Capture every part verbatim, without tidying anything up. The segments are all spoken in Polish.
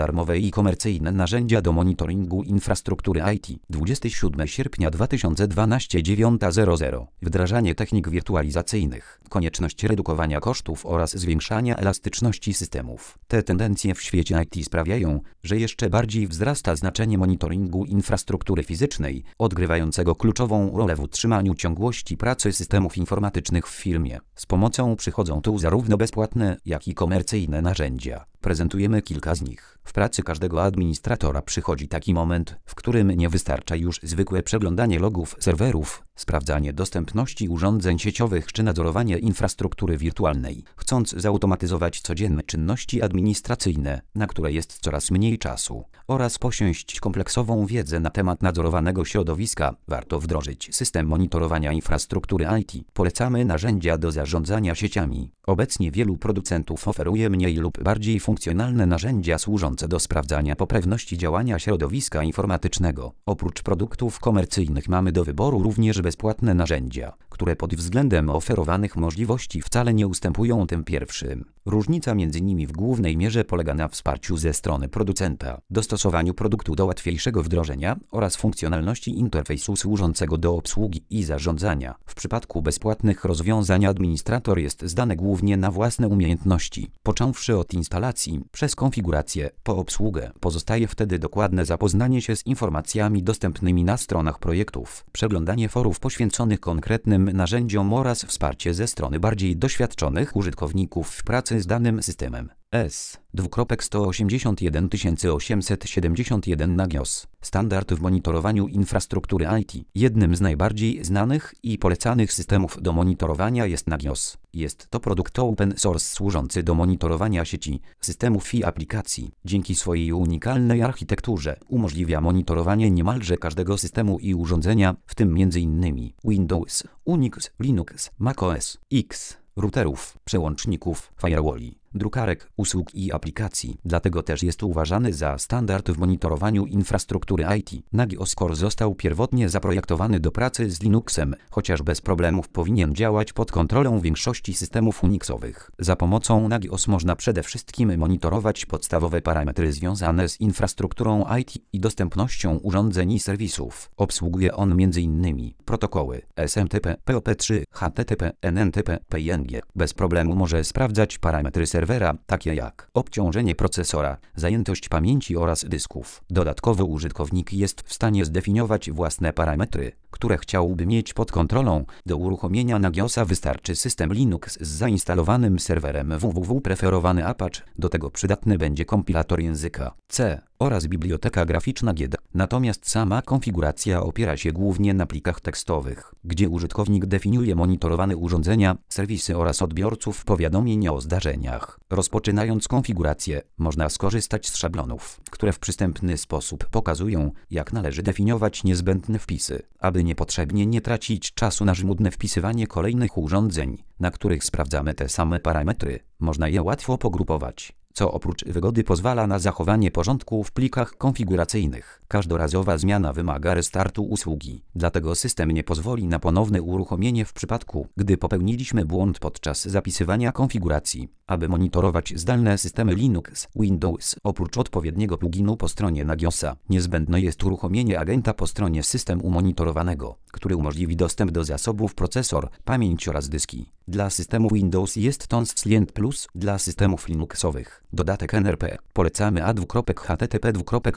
darmowe i komercyjne narzędzia do monitoringu infrastruktury I T. dwudziestego siódmego sierpnia dwa tysiące dwunastego dziewiąta zero zero. Wdrażanie technik wirtualizacyjnych, konieczność redukowania kosztów oraz zwiększania elastyczności systemów. Te tendencje w świecie I T sprawiają, że jeszcze bardziej wzrasta znaczenie monitoringu infrastruktury fizycznej, odgrywającego kluczową rolę w utrzymaniu ciągłości pracy systemów informatycznych w firmie. Z pomocą przychodzą tu zarówno bezpłatne, jak i komercyjne narzędzia. Prezentujemy kilka z nich. W pracy każdego administratora przychodzi taki moment, w którym nie wystarcza już zwykłe przeglądanie logów serwerów, sprawdzanie dostępności urządzeń sieciowych czy nadzorowanie infrastruktury wirtualnej. Chcąc zautomatyzować codzienne czynności administracyjne, na które jest coraz mniej czasu, oraz posiąść kompleksową wiedzę na temat nadzorowanego środowiska, warto wdrożyć system monitorowania infrastruktury I T. Polecamy narzędzia do zarządzania sieciami. Obecnie wielu producentów oferuje mniej lub bardziej funkcjonalne narzędzia służące do sprawdzania poprawności działania środowiska informatycznego. Oprócz produktów komercyjnych mamy do wyboru również bezpłatne narzędzia, które pod względem oferowanych możliwości wcale nie ustępują tym pierwszym. Różnica między nimi w głównej mierze polega na wsparciu ze strony producenta, dostosowaniu produktu do łatwiejszego wdrożenia oraz funkcjonalności interfejsu służącego do obsługi i zarządzania. W przypadku bezpłatnych rozwiązań administrator jest zdany głównie na własne umiejętności. Począwszy od instalacji, przez konfigurację, po obsługę, pozostaje wtedy dokładne zapoznanie się z informacjami dostępnymi na stronach projektów, przeglądanie forów poświęconych konkretnym narzędziom oraz wsparcie ze strony bardziej doświadczonych użytkowników w pracy z danym systemem. S sto osiemdziesiąt jeden tysięcy osiemset siedemdziesiąt jeden Nagios. Standard w monitorowaniu infrastruktury I T. Jednym z najbardziej znanych i polecanych systemów do monitorowania jest Nagios. Jest to produkt open source służący do monitorowania sieci, systemów i aplikacji. Dzięki swojej unikalnej architekturze umożliwia monitorowanie niemalże każdego systemu i urządzenia, w tym między innymi Windows, Unix, Linux, macOS X, routerów, przełączników, firewalli, drukarek, usług i aplikacji. Dlatego też jest uważany za standard w monitorowaniu infrastruktury I T. Nagios Core został pierwotnie zaprojektowany do pracy z Linuxem, chociaż bez problemów powinien działać pod kontrolą większości systemów Unixowych. Za pomocą Nagios można przede wszystkim monitorować podstawowe parametry związane z infrastrukturą I T i dostępnością urządzeń i serwisów. Obsługuje on między innymi protokoły S M T P, P O P trzy, H T T P, N N T P, P I N G. Bez problemu może sprawdzać parametry serwisów serwera, takie jak obciążenie procesora, zajętość pamięci oraz dysków. Dodatkowo użytkownik jest w stanie zdefiniować własne parametry, które chciałby mieć pod kontrolą. Do uruchomienia Nagiosa wystarczy system Linux z zainstalowanym serwerem www. Preferowany Apache, do tego przydatny będzie kompilator języka C oraz biblioteka graficzna G D. Natomiast sama konfiguracja opiera się głównie na plikach tekstowych, gdzie użytkownik definiuje monitorowane urządzenia, serwisy oraz odbiorców powiadomień o zdarzeniach. Rozpoczynając konfigurację, można skorzystać z szablonów, które w przystępny sposób pokazują, jak należy definiować niezbędne wpisy, aby niepotrzebnie nie tracić czasu na żmudne wpisywanie kolejnych urządzeń, na których sprawdzamy te same parametry. Można je łatwo pogrupować, co oprócz wygody pozwala na zachowanie porządku w plikach konfiguracyjnych. Każdorazowa zmiana wymaga restartu usługi, dlatego system nie pozwoli na ponowne uruchomienie w przypadku, gdy popełniliśmy błąd podczas zapisywania konfiguracji. Aby monitorować zdalne systemy Linux, Windows, oprócz odpowiedniego pluginu po stronie Nagiosa, niezbędne jest uruchomienie agenta po stronie systemu monitorowanego, który umożliwi dostęp do zasobów procesor, pamięć oraz dyski. Dla systemu Windows jest to Client Plus, dla systemów Linuxowych dodatek N R P. Polecamy a h t t p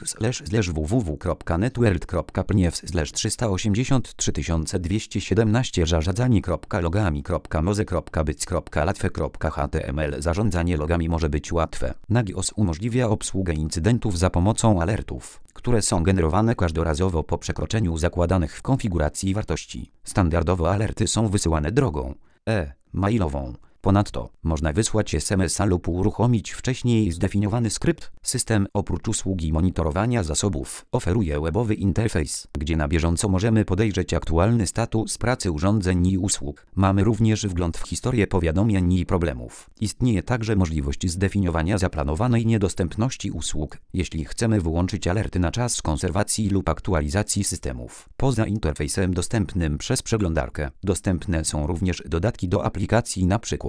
w w w kropka networld kropka p n i f slash trzysta osiemdziesiąt trzy tysiące dwieście siedemnaście zarządzanie kropka logami kropka moze kropka byc kropka łatwe kropka h t m l. Zarządzanie logami może być łatwe. Nagios umożliwia obsługę incydentów za pomocą alertów, które są generowane każdorazowo po przekroczeniu zakładanych w konfiguracji wartości. Standardowo alerty są wysyłane drogą e-mailową. Ponadto można wysłać es em es a lub uruchomić wcześniej zdefiniowany skrypt. System oprócz usługi monitorowania zasobów oferuje webowy interfejs, gdzie na bieżąco możemy podejrzeć aktualny status pracy urządzeń i usług. Mamy również wgląd w historię powiadomień i problemów. Istnieje także możliwość zdefiniowania zaplanowanej niedostępności usług, jeśli chcemy wyłączyć alerty na czas konserwacji lub aktualizacji systemów. Poza interfejsem dostępnym przez przeglądarkę, dostępne są również dodatki do aplikacji, np.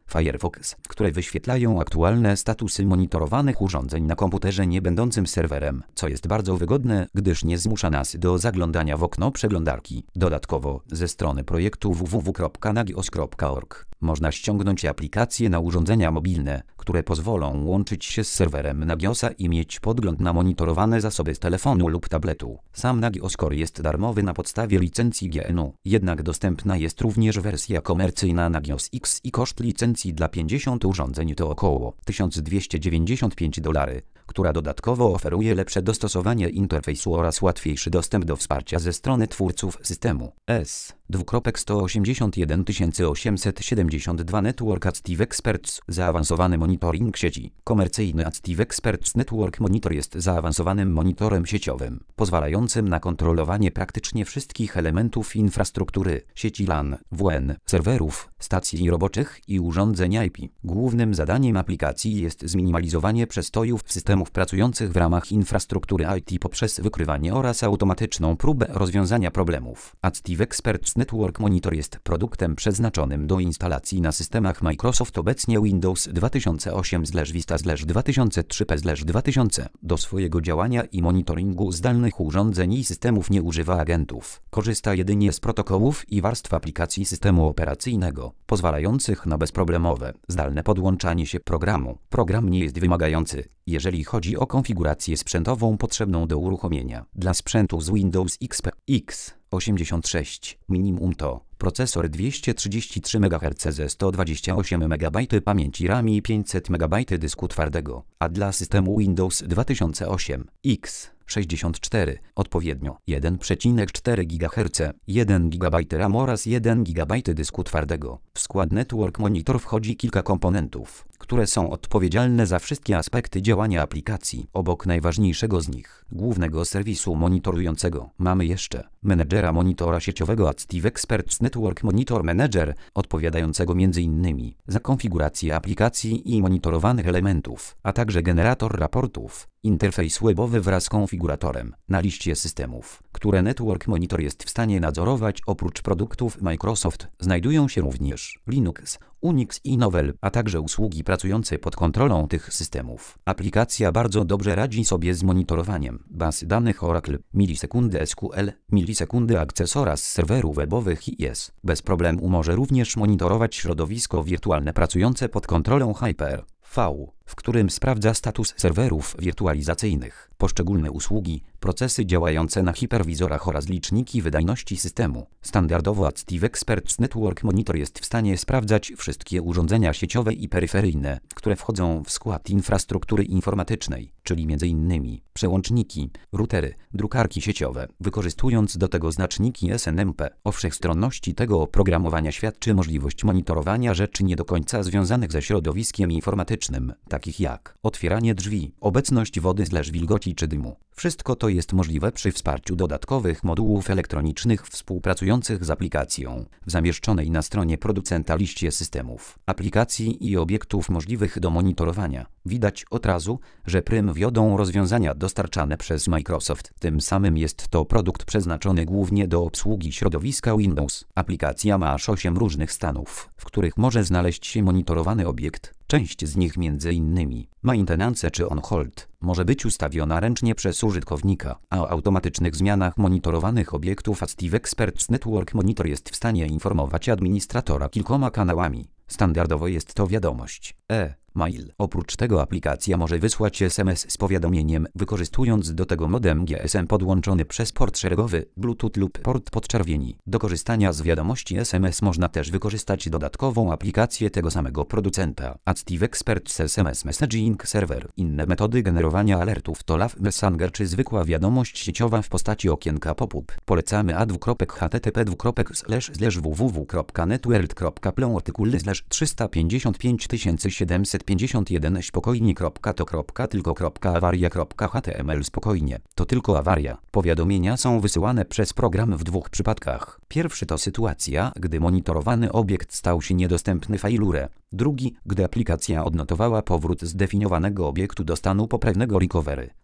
Firefox, które wyświetlają aktualne statusy monitorowanych urządzeń na komputerze nie będącym serwerem, co jest bardzo wygodne, gdyż nie zmusza nas do zaglądania w okno przeglądarki. Dodatkowo, ze strony projektu w w w kropka nagios kropka org można ściągnąć aplikacje na urządzenia mobilne, które pozwolą łączyć się z serwerem Nagiosa i mieć podgląd na monitorowane zasoby z telefonu lub tabletu. Sam Nagios Core jest darmowy na podstawie licencji G N U, jednak dostępna jest również wersja komercyjna Nagios X i koszt licencji dla pięćdziesięciu urządzeń to około tysiąc dwieście dziewięćdziesiąt pięć dolarów, która dodatkowo oferuje lepsze dostosowanie interfejsu oraz łatwiejszy dostęp do wsparcia ze strony twórców systemu. S. sto osiemdziesiąt jeden tysięcy osiemset siedemdziesiąt dwa Network Active Experts. Zaawansowany monitoring sieci. Komercyjny Active Experts Network Monitor jest zaawansowanym monitorem sieciowym, pozwalającym na kontrolowanie praktycznie wszystkich elementów infrastruktury sieci LAN, W N, serwerów, stacji roboczych i urządzeń I P. Głównym zadaniem aplikacji jest zminimalizowanie przestojów systemów pracujących w ramach infrastruktury I T poprzez wykrywanie oraz automatyczną próbę rozwiązania problemów. Active Experts Network Monitor jest produktem przeznaczonym do instalacji na systemach Microsoft obecnie Windows dwa tysiące osiem Vista dwa tysiące trzy P dwa tysiące. Do swojego działania i monitoringu zdalnych urządzeń i systemów nie używa agentów. Korzysta jedynie z protokołów i warstw aplikacji systemu operacyjnego, pozwalających na bezproblemowe, zdalne podłączanie się programu. Program nie jest wymagający, jeżeli chodzi o konfigurację sprzętową potrzebną do uruchomienia. Dla sprzętu z Windows X P X osiemdziesiąt sześć minimum to procesor dwieście trzydzieści trzy megaherce ze sto dwadzieścia osiem megabajtów pamięci RAM i pięćset megabajtów dysku twardego, a dla systemu Windows dwa tysiące osiem X sześćdziesiąt cztery odpowiednio jeden przecinek cztery gigaherca, jeden gigabajt RAM oraz jeden gigabajt dysku twardego. W skład Network Monitor wchodzi kilka komponentów, które są odpowiedzialne za wszystkie aspekty działania aplikacji. Obok najważniejszego z nich, głównego serwisu monitorującego, mamy jeszcze menedżera monitora sieciowego Active Experts Network Monitor Manager, odpowiadającego między innymi za konfigurację aplikacji i monitorowanych elementów, a także generator raportów, interfejs webowy wraz z konfiguratorem. Na liście systemów, które Network Monitor jest w stanie nadzorować oprócz produktów Microsoft, znajdują się również Linux, Unix i Novell, a także usługi pracujące pod kontrolą tych systemów. Aplikacja bardzo dobrze radzi sobie z monitorowaniem baz danych Oracle, milisekundy S Q L, milisekundy Access oraz serwerów webowych I I S. Bez problemu może również monitorować środowisko wirtualne pracujące pod kontrolą Hyper-V, w którym sprawdza status serwerów wirtualizacyjnych, poszczególne usługi, procesy działające na hiperwizorach oraz liczniki wydajności systemu. Standardowo Active Experts Network Monitor jest w stanie sprawdzać wszystkie urządzenia sieciowe i peryferyjne, które wchodzą w skład infrastruktury informatycznej, czyli między innymi przełączniki, routery, drukarki sieciowe, wykorzystując do tego znaczniki S N M P. O wszechstronności tego oprogramowania świadczy możliwość monitorowania rzeczy nie do końca związanych ze środowiskiem informatycznym, takich jak otwieranie drzwi, obecność wody slash wilgoci czy dymu. Wszystko to jest możliwe przy wsparciu dodatkowych modułów elektronicznych współpracujących z aplikacją, w zamieszczonej na stronie producenta liście systemów, aplikacji i obiektów możliwych do monitorowania. Widać od razu, że prym wiodą rozwiązania dostarczane przez Microsoft. Tym samym jest to produkt przeznaczony głównie do obsługi środowiska Windows. Aplikacja ma aż osiem różnych stanów, w których może znaleźć się monitorowany obiekt. Część z nich m.in. maintenance czy on hold może być ustawiona ręcznie przez użytkownika, a o automatycznych zmianach monitorowanych obiektów Active Experts Network Monitor jest w stanie informować administratora kilkoma kanałami. Standardowo jest to wiadomość e-mail. Oprócz tego aplikacja może wysłać S M S z powiadomieniem, wykorzystując do tego modem G S M podłączony przez port szeregowy, Bluetooth lub port podczerwieni. Do korzystania z wiadomości S M S można też wykorzystać dodatkową aplikację tego samego producenta, Active Experts S M S Messaging Server. Inne metody generowania alertów to Love Messenger czy zwykła wiadomość sieciowa w postaci okienka pop-up. Polecamy a dwa kropek h t t p slash slash w w w kropka networld kropka plon artykuły slash trzysta pięćdziesiąt pięć tysięcy siedemset pięćdziesiąt jeden spokojnie kropka to kropka tylko kropka awaria kropka h t m l spokojnie. To tylko awaria. Powiadomienia są wysyłane przez program w dwóch przypadkach. Pierwszy to sytuacja, gdy monitorowany obiekt stał się niedostępny failure. Drugi, gdy aplikacja odnotowała powrót zdefiniowanego obiektu do stanu poprawnego recovery.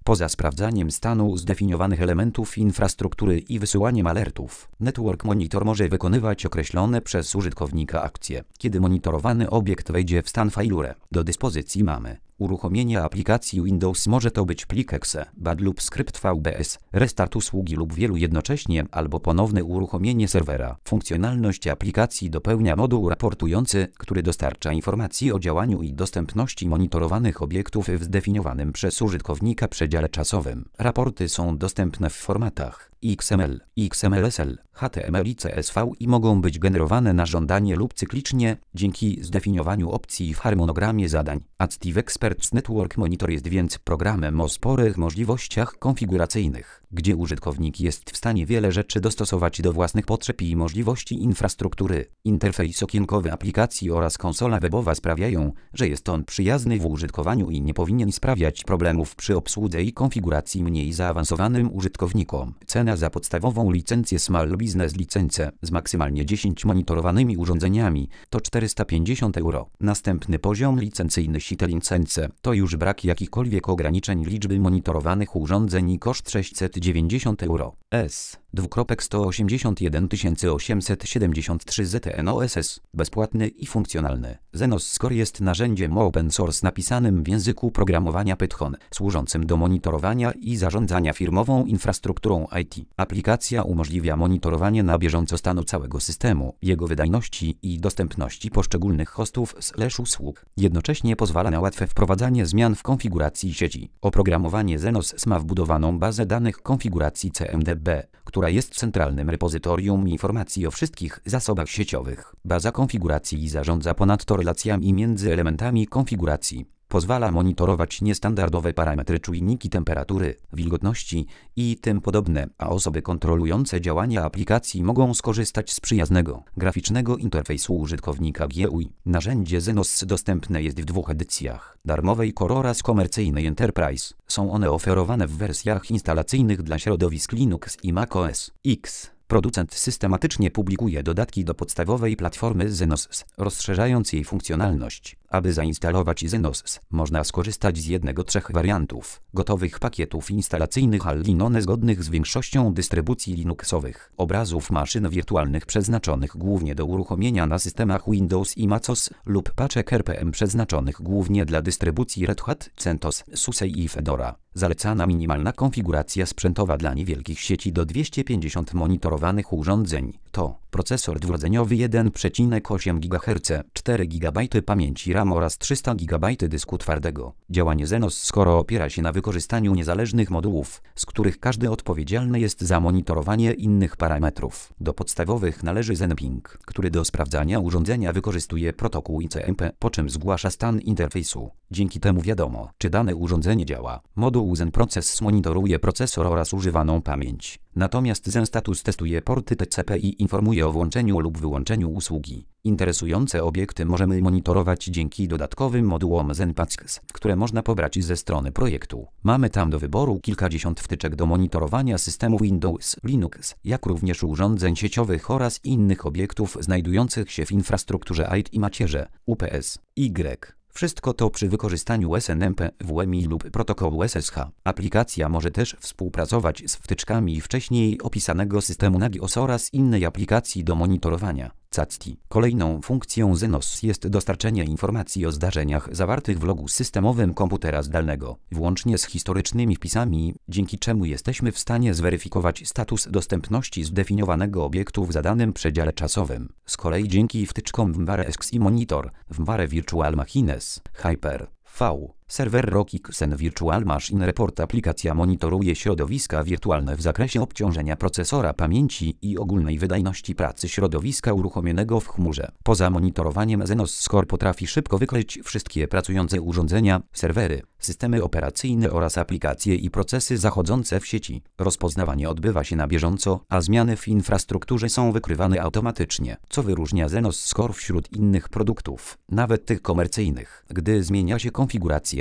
Poza sprawdzaniem stanu zdefiniowanych elementów infrastruktury i wysyłaniem alertów, Network Monitor może wykonywać określone przez użytkownika akcje, kiedy monitorowany obiekt wejdzie w stan failure. Do dyspozycji mamy uruchomienie aplikacji Windows, może to być plik exe, bad lub skrypt V B S, restart usługi lub wielu jednocześnie, albo ponowne uruchomienie serwera. Funkcjonalność aplikacji dopełnia moduł raportujący, który dostarcza informacji o działaniu i dostępności monitorowanych obiektów w zdefiniowanym przez użytkownika przedziale czasowym. Raporty są dostępne w formatach X M L, X M L S L, H T M L i C S V i mogą być generowane na żądanie lub cyklicznie, dzięki zdefiniowaniu opcji w harmonogramie zadań. Active Experts Network Monitor jest więc programem o sporych możliwościach konfiguracyjnych, gdzie użytkownik jest w stanie wiele rzeczy dostosować do własnych potrzeb i możliwości infrastruktury. Interfejs okienkowy aplikacji oraz konsola webowa sprawiają, że jest on przyjazny w użytkowaniu i nie powinien sprawiać problemów przy obsłudze i konfiguracji mniej zaawansowanym użytkownikom. Cena za podstawową licencję Small Business Licencję z maksymalnie dziesięcioma monitorowanymi urządzeniami to czterysta pięćdziesiąt euro. Następny poziom licencyjny Site License to już brak jakichkolwiek ograniczeń liczby monitorowanych urządzeń i koszt sześćset dziewięćdziesiąt euro. S. sto osiemdziesiąt jeden tysięcy osiemset siedemdziesiąt trzy Z N O S S. Bezpłatny i funkcjonalny. Zenos Score jest narzędziem open source napisanym w języku programowania Python, służącym do monitorowania i zarządzania firmową infrastrukturą I T. Aplikacja umożliwia monitorowanie na bieżąco stanu całego systemu, jego wydajności i dostępności poszczególnych hostów slash usług. Jednocześnie pozwala na łatwe wprowadzanie zmian w konfiguracji sieci. Oprogramowanie Zenos ma wbudowaną bazę danych konfiguracji C M D B, która jest centralnym repozytorium informacji o wszystkich zasobach sieciowych. Baza konfiguracji zarządza ponadto relacjami między elementami konfiguracji. Pozwala monitorować niestandardowe parametry, czujniki temperatury, wilgotności i tym podobne, a osoby kontrolujące działania aplikacji mogą skorzystać z przyjaznego, graficznego interfejsu użytkownika G U I. Narzędzie Zenos dostępne jest w dwóch edycjach, darmowej Core oraz komercyjnej Enterprise. Są one oferowane w wersjach instalacyjnych dla środowisk Linux i macOS X. Producent systematycznie publikuje dodatki do podstawowej platformy Zenos, rozszerzając jej funkcjonalność. Aby zainstalować Zenos, można skorzystać z jednego trzech wariantów gotowych pakietów instalacyjnych All-in-one zgodnych z większością dystrybucji Linuxowych, obrazów maszyn wirtualnych przeznaczonych głównie do uruchomienia na systemach Windows i MacOS lub paczek R P M przeznaczonych głównie dla dystrybucji Red Hat, CentOS, SUSE i Fedora. Zalecana minimalna konfiguracja sprzętowa dla niewielkich sieci do dwieście pięćdziesiąt monitorowanych urządzeń to procesor dwurdzeniowy jeden przecinek osiem gigaherca, cztery gigabajty pamięci RAM oraz trzysta gigabajtów dysku twardego. Działanie Zenos Score opiera się na wykorzystaniu niezależnych modułów, z których każdy odpowiedzialny jest za monitorowanie innych parametrów. Do podstawowych należy ZenPing, który do sprawdzania urządzenia wykorzystuje protokół I C M P, po czym zgłasza stan interfejsu. Dzięki temu wiadomo, czy dane urządzenie działa. Moduł ZenProces monitoruje procesor oraz używaną pamięć. Natomiast ZenStatus testuje porty T C P i informuje o włączeniu lub wyłączeniu usługi. Interesujące obiekty możemy monitorować dzięki dodatkowym modułom ZenPackx, które można pobrać ze strony projektu. Mamy tam do wyboru kilkadziesiąt wtyczek do monitorowania systemów Windows, Linux, jak również urządzeń sieciowych oraz innych obiektów znajdujących się w infrastrukturze I T i macierze U P S, Y. Wszystko to przy wykorzystaniu S N M P, W M I lub protokołu S S H. Aplikacja może też współpracować z wtyczkami wcześniej opisanego systemu Nagios oraz innej aplikacji do monitorowania. C A C T I. Kolejną funkcją Zenos jest dostarczenie informacji o zdarzeniach zawartych w logu systemowym komputera zdalnego, włącznie z historycznymi wpisami, dzięki czemu jesteśmy w stanie zweryfikować status dostępności zdefiniowanego obiektu w zadanym przedziale czasowym. Z kolei dzięki wtyczkom VMware X i Monitor, VMware Virtual Machines, Hyper V, Server Rockixen Virtual Machine Report aplikacja monitoruje środowiska wirtualne w zakresie obciążenia procesora, pamięci i ogólnej wydajności pracy środowiska uruchomionego w chmurze. Poza monitorowaniem Zenos Score potrafi szybko wykryć wszystkie pracujące urządzenia, serwery, systemy operacyjne oraz aplikacje i procesy zachodzące w sieci. Rozpoznawanie odbywa się na bieżąco, a zmiany w infrastrukturze są wykrywane automatycznie, co wyróżnia Zenos Score wśród innych produktów, nawet tych komercyjnych. Gdy zmienia się konfiguracja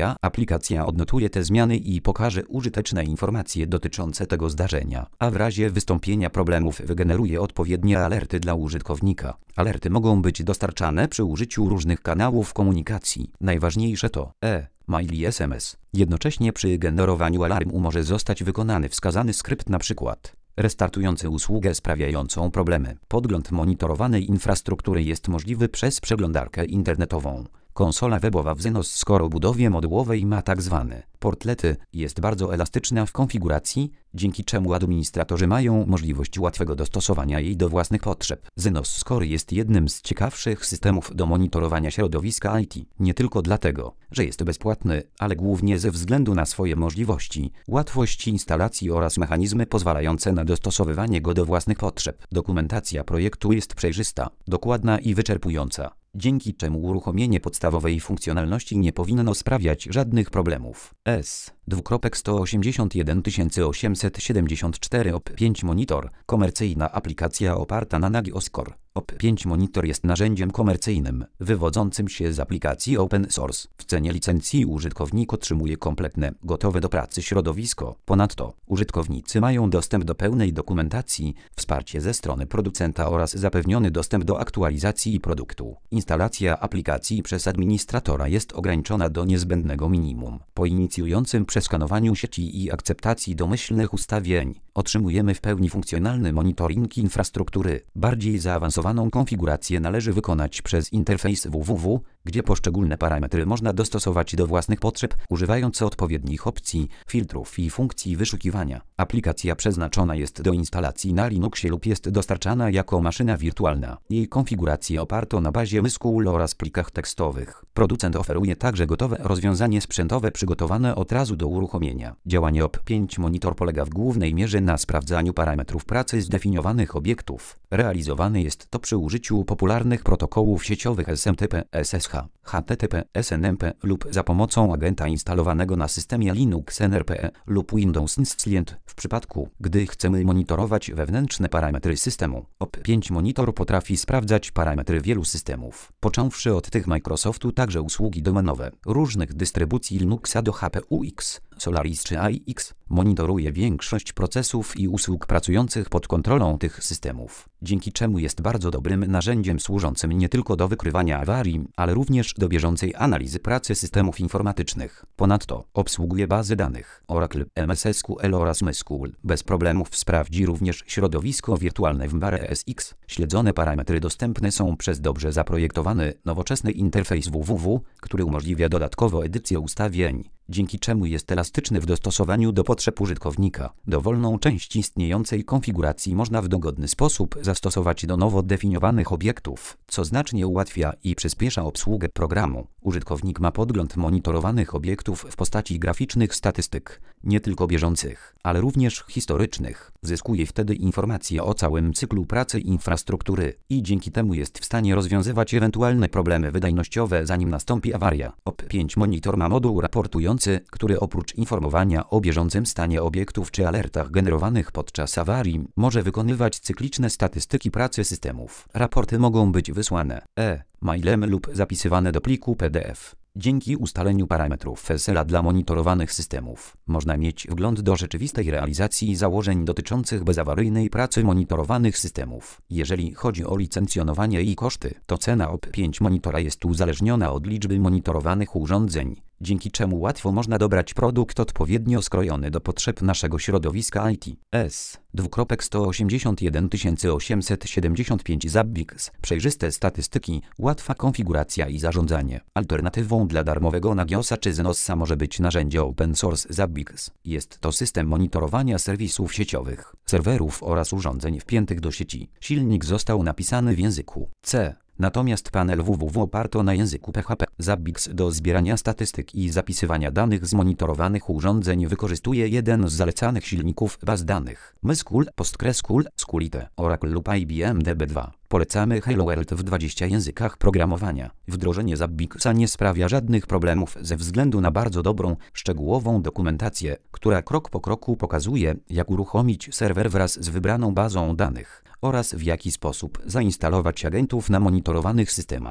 Twoja aplikacja odnotuje te zmiany i pokaże użyteczne informacje dotyczące tego zdarzenia, a w razie wystąpienia problemów wygeneruje odpowiednie alerty dla użytkownika. Alerty mogą być dostarczane przy użyciu różnych kanałów komunikacji. Najważniejsze to e-mail i es em es. Jednocześnie przy generowaniu alarmu może zostać wykonany wskazany skrypt, np. restartujący usługę sprawiającą problemy. Podgląd monitorowanej infrastruktury jest możliwy przez przeglądarkę internetową. Konsola webowa w Zenos Score o budowie modułowej ma tzw. portlety, jest bardzo elastyczna w konfiguracji, dzięki czemu administratorzy mają możliwość łatwego dostosowania jej do własnych potrzeb. Zenos Score jest jednym z ciekawszych systemów do monitorowania środowiska I T. Nie tylko dlatego, że jest bezpłatny, ale głównie ze względu na swoje możliwości, łatwość instalacji oraz mechanizmy pozwalające na dostosowywanie go do własnych potrzeb. Dokumentacja projektu jest przejrzysta, dokładna i wyczerpująca, dzięki czemu uruchomienie podstawowej funkcjonalności nie powinno sprawiać żadnych problemów. S sto osiemdziesiąt jeden tysięcy osiemset siedemdziesiąt cztery O P pięć Monitor, komercyjna aplikacja oparta na Nagioscore. O P pięć Monitor jest narzędziem komercyjnym, wywodzącym się z aplikacji open source. W cenie licencji użytkownik otrzymuje kompletne, gotowe do pracy środowisko. Ponadto, użytkownicy mają dostęp do pełnej dokumentacji, wsparcie ze strony producenta oraz zapewniony dostęp do aktualizacji produktu. Instalacja aplikacji przez administratora jest ograniczona do niezbędnego minimum. Po inicjującym przeskanowaniu sieci i akceptacji domyślnych ustawień, otrzymujemy w pełni funkcjonalny monitoring infrastruktury. Bardziej zaawansowaną konfigurację należy wykonać przez interfejs www, gdzie poszczególne parametry można dostosować do własnych potrzeb, używając odpowiednich opcji, filtrów i funkcji wyszukiwania. Aplikacja przeznaczona jest do instalacji na Linuxie lub jest dostarczana jako maszyna wirtualna. Jej konfigurację oparto na bazie M S Q L oraz plikach tekstowych. Producent oferuje także gotowe rozwiązanie sprzętowe przygotowane od razu do uruchomienia. Działanie O P pięć Monitor polega w głównej mierze na sprawdzaniu parametrów pracy zdefiniowanych obiektów. Realizowane jest to przy użyciu popularnych protokołów sieciowych S M T P, S S H, H T T P, S N M P lub za pomocą agenta instalowanego na systemie Linux N R P E lub Windows Client. W przypadku, gdy chcemy monitorować wewnętrzne parametry systemu, O P pięć Monitor potrafi sprawdzać parametry wielu systemów, począwszy od tych Microsoftu, także usługi domenowe różnych dystrybucji Linuxa do H P U X, Solaris czy A I X. Monitoruje większość procesów i usług pracujących pod kontrolą tych systemów, dzięki czemu jest bardzo dobrym narzędziem służącym nie tylko do wykrywania awarii, ale również do bieżącej analizy pracy systemów informatycznych. Ponadto obsługuje bazy danych Oracle, M S S Q L oraz M S Q L. Bez problemów sprawdzi również środowisko wirtualne w M S X. Śledzone parametry dostępne są przez dobrze zaprojektowany, nowoczesny interfejs www, który umożliwia dodatkowo edycję ustawień, dzięki czemu jest elastyczny w dostosowaniu do potrzeb użytkownika. Dowolną część istniejącej konfiguracji można w dogodny sposób zastosować do nowo definiowanych obiektów, co znacznie ułatwia i przyspiesza obsługę programu. Użytkownik ma podgląd monitorowanych obiektów w postaci graficznych statystyk, nie tylko bieżących, ale również historycznych. Zyskuje wtedy informacje o całym cyklu pracy infrastruktury i dzięki temu jest w stanie rozwiązywać ewentualne problemy wydajnościowe, zanim nastąpi awaria. O P pięć Monitor ma moduł raportujący, który oprócz informowania o bieżącym stanie obiektów czy alertach generowanych podczas awarii, może wykonywać cykliczne statystyki pracy systemów. Raporty mogą być wysłane e-mailem lub zapisywane do pliku P D F. Dzięki ustaleniu parametrów F S L A dla monitorowanych systemów, można mieć wgląd do rzeczywistej realizacji założeń dotyczących bezawaryjnej pracy monitorowanych systemów. Jeżeli chodzi o licencjonowanie i koszty, to cena O P pięć Monitora jest uzależniona od liczby monitorowanych urządzeń, dzięki czemu łatwo można dobrać produkt odpowiednio skrojony do potrzeb naszego środowiska I T. S sto osiemdziesiąt jeden tysięcy osiemset siedemdziesiąt pięć Zabbix. Przejrzyste statystyki, łatwa konfiguracja i zarządzanie. Alternatywą dla darmowego Nagiosa czy Zenosa może być narzędzie open source Zabbix. Jest to system monitorowania serwisów sieciowych, serwerów oraz urządzeń wpiętych do sieci. Silnik został napisany w języku C. Natomiast panel www oparto na języku P H P. Zabbix do zbierania statystyk i zapisywania danych z monitorowanych urządzeń wykorzystuje jeden z zalecanych silników baz danych: M S Q L, PostgreSQL, SQLite, Oracle lub I B M D B dwa. Polecamy Hello World w dwudziestu językach programowania. Wdrożenie Zabbixa nie sprawia żadnych problemów ze względu na bardzo dobrą, szczegółową dokumentację, która krok po kroku pokazuje, jak uruchomić serwer wraz z wybraną bazą danych oraz w jaki sposób zainstalować agentów na monitorowanych systemach.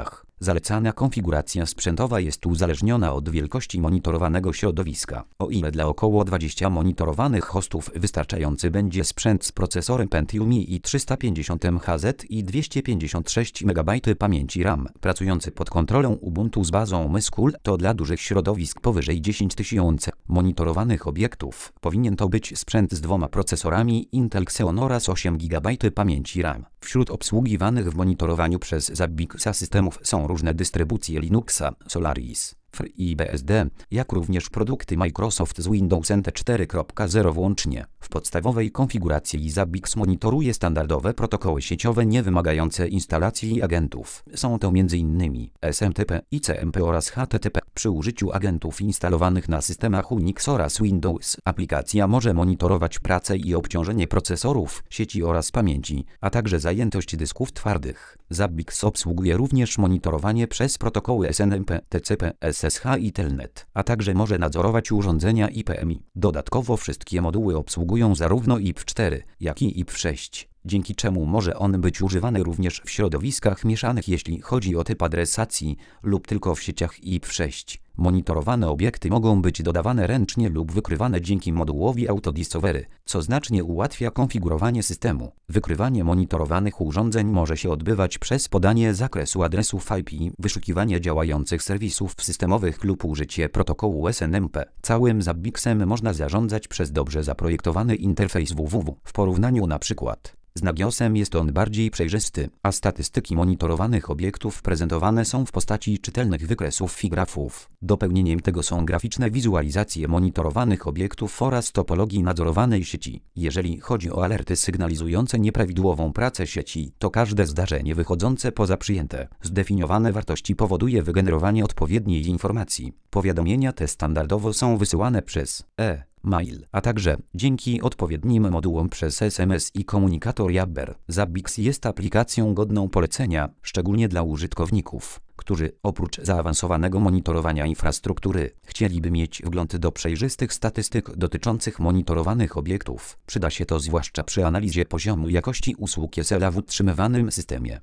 Zalecana konfiguracja sprzętowa jest uzależniona od wielkości monitorowanego środowiska. O ile dla około dwudziestu monitorowanych hostów wystarczający będzie sprzęt z procesorem Pentium i trzysta pięćdziesiąt M H Z i dwieście pięćdziesiąt sześć megabajtów pamięci RAM, pracujący pod kontrolą Ubuntu z bazą Myskul, to dla dużych środowisk powyżej dziesięć tysięcy monitorowanych obiektów powinien to być sprzęt z dwoma procesorami Intel Xeon oraz osiem gigabajtów pamięci RAM. Wśród obsługiwanych w monitorowaniu przez Zabbix systemów są różne dystrybucje Linuxa, Solaris, F R i B S D, jak również produkty Microsoft z Windows N T cztery kropka zero włącznie. W podstawowej konfiguracji Zabbix monitoruje standardowe protokoły sieciowe nie wymagające instalacji agentów. Są to m in S M T P, I C M P oraz H T T P. Przy użyciu agentów instalowanych na systemach Unix oraz Windows, aplikacja może monitorować pracę i obciążenie procesorów, sieci oraz pamięci, a także zajętość dysków twardych. Zabbix obsługuje również monitorowanie przez protokoły S N M P, T C P, S S H i Telnet, a także może nadzorować urządzenia I P M I. Dodatkowo wszystkie moduły obsługują zarówno I P cztery, jak i I P sześć, dzięki czemu może on być używany również w środowiskach mieszanych, jeśli chodzi o typ adresacji, lub tylko w sieciach I P sześć. Monitorowane obiekty mogą być dodawane ręcznie lub wykrywane dzięki modułowi Autodiscovery, co znacznie ułatwia konfigurowanie systemu. Wykrywanie monitorowanych urządzeń może się odbywać przez podanie zakresu adresów I P, wyszukiwanie działających serwisów systemowych lub użycie protokołu S N M P. Całym Zabbixem można zarządzać przez dobrze zaprojektowany interfejs www. W porównaniu na przykład z Nagiosem jest on bardziej przejrzysty, a statystyki monitorowanych obiektów prezentowane są w postaci czytelnych wykresów i grafów. Dopełnieniem tego są graficzne wizualizacje monitorowanych obiektów oraz topologii nadzorowanej sieci. Jeżeli chodzi o alerty sygnalizujące nieprawidłową pracę sieci, to każde zdarzenie wychodzące poza przyjęte, zdefiniowane wartości powoduje wygenerowanie odpowiedniej informacji. Powiadomienia te standardowo są wysyłane przez e mail, a także dzięki odpowiednim modułom przez S M S i komunikator Jabber. Zabbix jest aplikacją godną polecenia, szczególnie dla użytkowników, którzy oprócz zaawansowanego monitorowania infrastruktury chcieliby mieć wgląd do przejrzystych statystyk dotyczących monitorowanych obiektów. Przyda się to zwłaszcza przy analizie poziomu jakości usług S L A w utrzymywanym systemie.